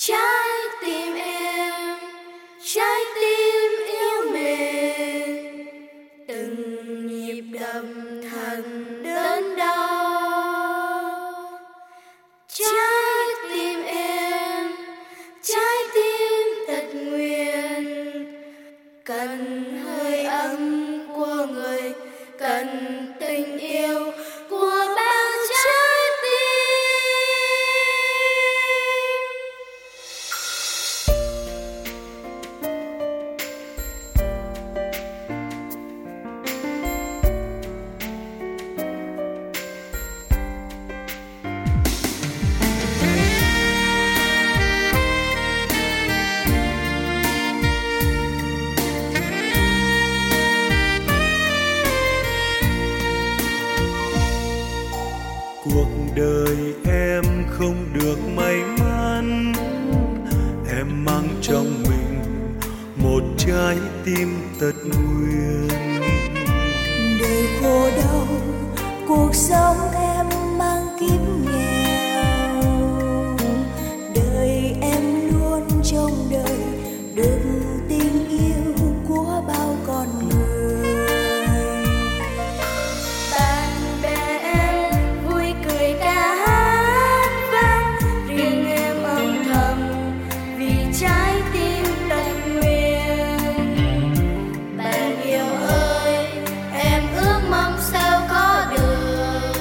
Trái tim em, trái tim yêu mến, từng nhịp đập thật đớn đau. Trái tim em, trái tim tật nguyền, cần hơi ấm của người, cần tình yêu của bao trái tim. Cuộc đời em không được may mắn, em mang trong mình một trái tim tật nguyền. Đời khổ đau, cuộc sống em mang kiếp nghèo. Đời em luôn trông đợi được tình yêu của bao con người. Trái tim tật nguyền, bạn yêu ơi, em ước mong sao có được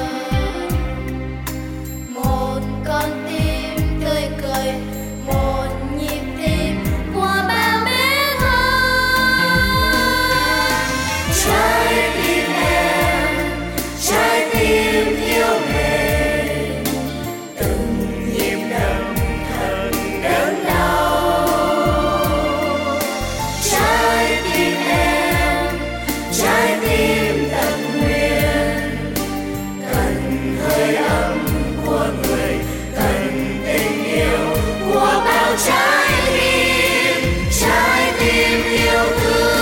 một con tim tươi cười, một nhịp tim của bao bé thơ. Trái tim em, trái tim yêu mến, từng nhịp đập thật đớn đau. Trái tim tật nguyền, cần hơi ấm của người, cần tình yêu của bao trái tim yêu thương.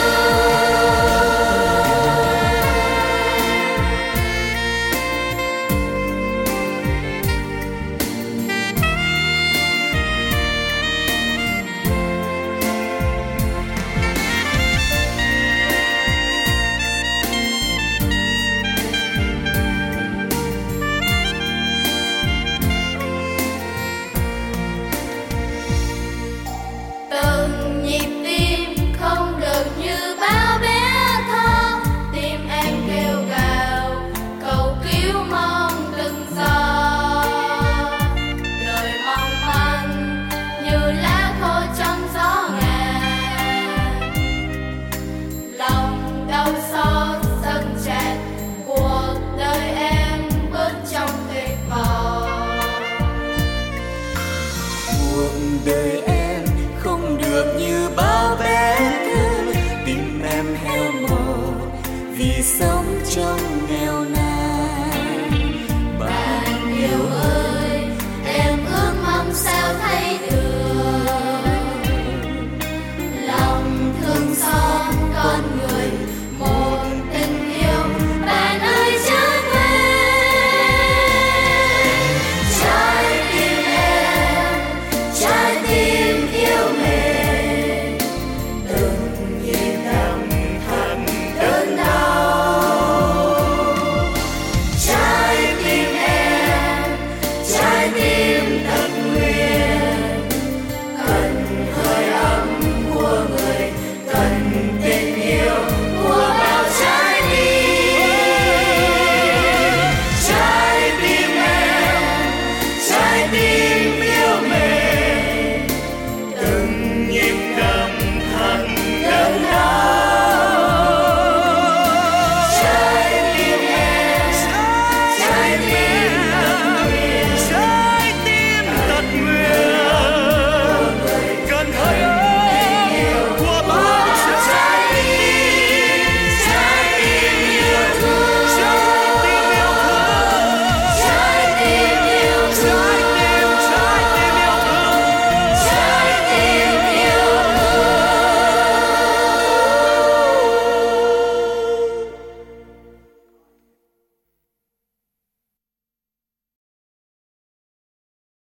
Từng nhịp tim không được như bao bé thơ, tim em kêu gào cầu cứu mong từng giờ. Đời mong manh như lá khô trong gió ngàn, lòng đau xót dâng tràn, cuộc đời em bước trong tuyệt vọng. Cuộc đời em không được như bao bé thơ, tim em heo mòn vì sống trong